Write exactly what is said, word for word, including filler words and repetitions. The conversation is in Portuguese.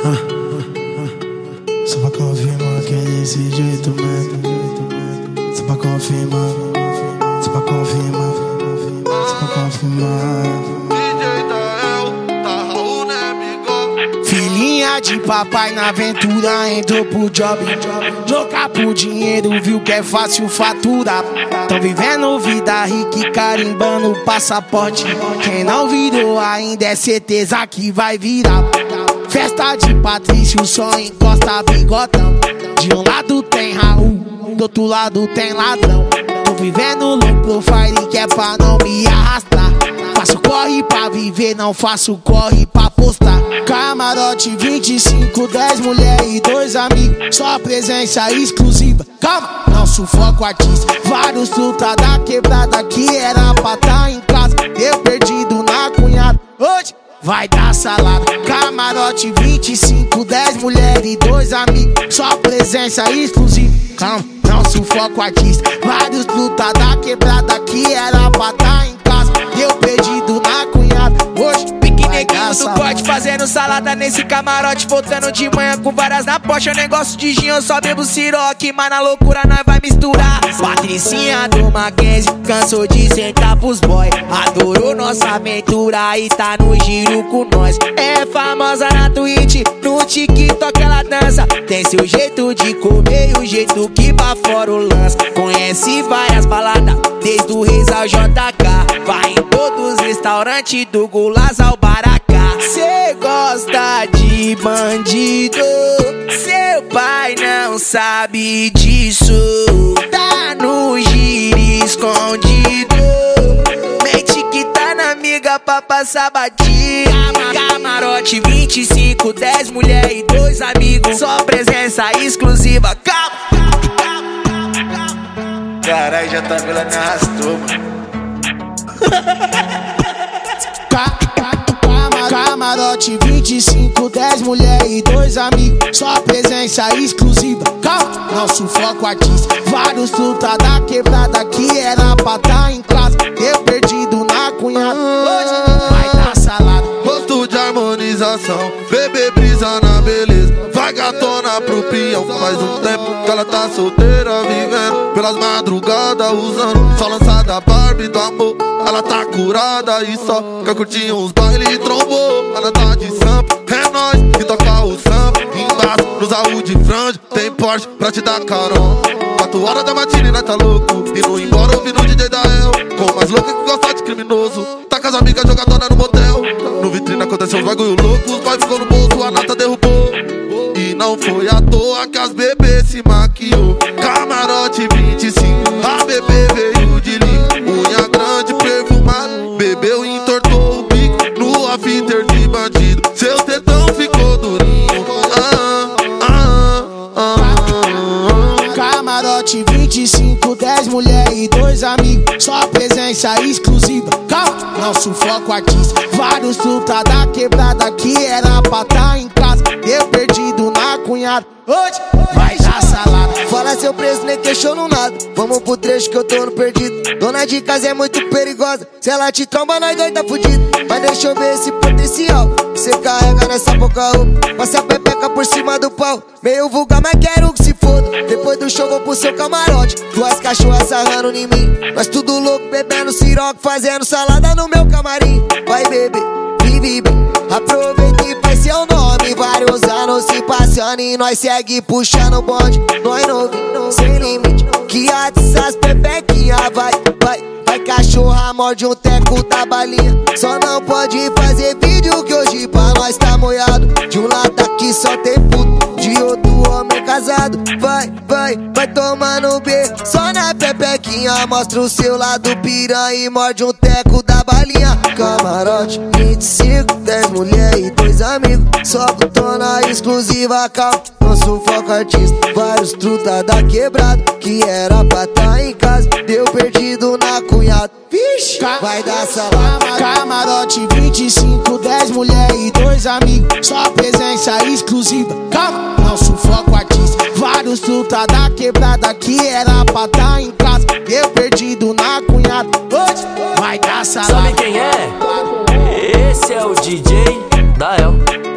Só pra confirmar que é desse jeito mesmo. Só pra confirmar. Só pra confirmar. Só pra confirmar. Filhinha de papai na aventura entrou pro job. Louca por dinheiro, viu que é fácil faturar. Tão vivendo vida rica e carimbando o passaporte. Quem não virou ainda é certeza que vai virar. Festa de Patrício, só encosta bigotão. De um lado tem Raul, do outro lado tem ladrão. Tô vivendo low profile que é pra não me arrastar. Faço corre pra viver, não faço corre pra postar. Camarote vinte e cinco, dez mulher e dois amigos. Só presença exclusiva, calma, não sufoco artista. Vários truta da quebrada que era pra tá em casa. Eu perdido na cunhada, hoje vai dar salada. Camarote vinte e cinco, dez mulher e dois amigos. Só presença exclusiva, calma, não sufoco artista. Vários truta da quebrada que era pra tá em casa. Eu perdido na cunhada, hoje neguinho do corte fazendo salada nesse camarote, voltando de manhã com várias na pocha. Negócio de gin, eu só bebo siroque, mas na loucura nós vai misturar. Patricinha do Mackenzie cansou de sentar pros boy. Adorou nossa aventura e tá no giro com nós. É famosa na Twitch, no TikTok ela dança. Tem seu jeito de comer e o jeito que pra fora o lança. Conhece várias baladas, desde o Reis ao J K. Vai em todos os restaurantes do Gulas ao Baracá. Cê gosta de bandido, seu pai não sabe disso. Tá no giro escondido, mente que tá na amiga pra passar batida. Camarote vinte e cinco, dez mulher e dois amigos. Só presença exclusiva, calma. Caralho, já tá vendo, me arrastou, mano. Camarote vinte e cinco, dez mulher e dois amigos. Só presença exclusiva, calma, não sufoco artista. Vários truta da quebrada que era pra tá em casa. Eu perdido na cunhada, hoje vai dar salada. Gosto de harmonização, bebê brisa na beleza. Vai gatona pro peão, faz um tempo que ela tá solteira, vivendo pelas madrugadas, usando só lançada Barbie do amor. Ela tá curada e só quer curtir uns baile e trombou. Ela tá de sampa, é nóis que toca o sampa. Embaixo, nos Audi franja, tem Porsche pra te dar carona. Quatro horas da matina e nós tá louco, indo embora ouvindo o D J da El. Com mais louca que gosta de criminoso, tá com as amigas jogadona no motel. No vitrine aconteceu uns bagulho louco, os boys ficou no bolso, a nata derrubou. E não foi à toa que as bebês se maquiou. Camarote vinte e cinco, a bebê veio de linho. Unha grande, perfumado, bebeu e entortou o bico no after de bandido. Seu tetão ficou durinho. Ah, ah, ah, ah. Camarote vinte e cinco, dez mulher e dois amigos. Só presença exclusiva, calma, não sufoco artista. Vários truta da quebrada que era pra tá em casa. Eu perdido na cunhada, hoje vai dar salada. Fala seu preço, nem questiono nada. Vamos pro trecho que eu tô no perdido. Dona de casa é muito perigosa, se ela te tromba, nós dois tá fudido. Mas deixa eu ver esse potencial que cê carrega nessa boca roupa. Passa a pepeca por cima do pau, meio vulgar, mas quero que se foda. Depois do show vou pro seu camarote, duas cachorras sarrando em mim. Nós tudo louco, bebendo siroque, fazendo salada no meu camarim. Vai beber, vive bem, aproveita e faz seu nome. Vários anos se passando e nós segue puxando o bonde. Nós novinho, sem limite, que essas pepequinhas vai, vai. Vai cachorra, morde um teco da balinha. Só não pode fazer vídeo que hoje pra nós tá moiado. De um lado aqui só tem puto, de outro homem casado. Vai, vai, vai tomando B, só na pepequinha. Mostra o seu lado piranha e morde um teco da balinha. Camarote vinte e cinco, dez mulher e dois amigos. Só putona exclusiva, calma, não sufoco artista. Vários truta da quebrada que era pra tá em casa. Deu perdido na cunhada, vixe, vai dar salada. Camarote vinte e cinco, dez mulher e dois amigos. Só presença exclusiva, calma, não sufoco artista. Vários truta da quebrada que era pra tá em casa. Eu perdido na cunhada, hoje vai dar salada. Sabe quem é? Esse é o D J da El.